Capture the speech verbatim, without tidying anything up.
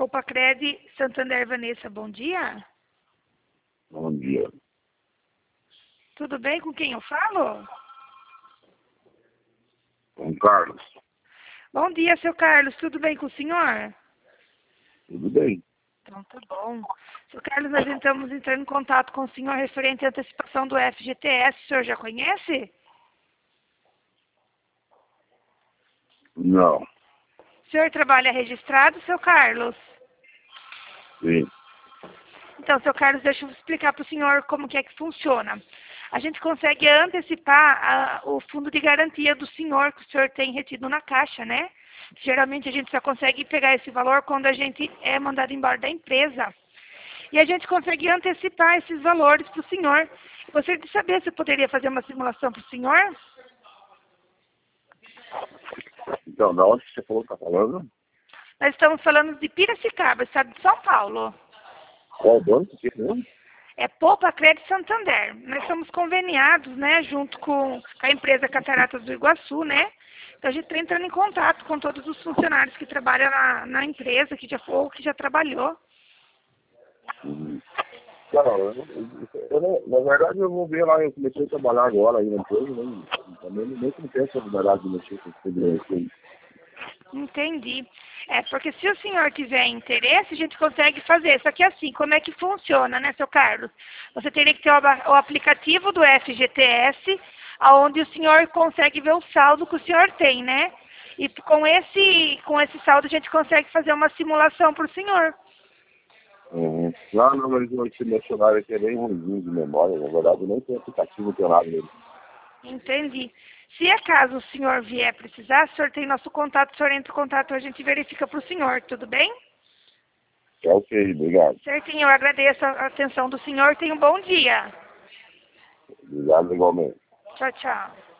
Poupa Cred, Santander. Vanessa, bom dia. Bom dia. Tudo bem? Com quem eu falo? Com Carlos. Bom dia, seu Carlos. Tudo bem com o senhor? Tudo bem? Então, tá bom. Seu Carlos, nós estamos entrando em contato com o senhor referente à antecipação do F G T S. O senhor já conhece? Não. O senhor trabalha registrado, seu Carlos? Sim. Então, seu Carlos, deixa eu explicar para o senhor como que é que funciona. A gente consegue antecipar a, o fundo de garantia do senhor que o senhor tem retido na caixa, né? Geralmente a gente só consegue pegar esse valor quando a gente é mandado embora da empresa. E a gente consegue antecipar esses valores para o senhor. Gostaria de saber se eu poderia fazer uma simulação para o senhor? Então, da onde você falou que está falando? Nós estamos falando de Piracicaba, estado de São Paulo. Qual banco que é mesmo? É Poupa Cred Santander. Nós somos conveniados, né, junto com a empresa Cataratas do Iguaçu, né? Então a gente está entrando em contato com todos os funcionários que trabalham na, na empresa, que já foi ou que já trabalhou. Hum. Não, eu, eu, eu não- na verdade eu vou ver lá, eu comecei a trabalhar agora aí na empresa, nem, também nem não tenho essa verdade de mexer com segurança aí. Entendi. É, porque se o senhor tiver interesse, a gente consegue fazer. Só que assim, como é que funciona, né, seu Carlos? Você teria que ter o, aba- o aplicativo do F G T S, onde o senhor consegue ver o saldo que o senhor tem, né? E com esse, com esse saldo a gente consegue fazer uma simulação para o senhor. Uhum. Lá no meu esse meu celular aqui é bem ruimzinho de memória, na verdade eu nem tenho aplicativo, não tenho nada nele. Entendi. Se acaso o senhor vier precisar, o senhor tem nosso contato, o senhor entra em contato, a gente verifica para o senhor, tudo bem? É ok, obrigado. Certinho, eu agradeço a atenção do senhor, tenha um bom dia. Obrigado igualmente. Tchau, tchau.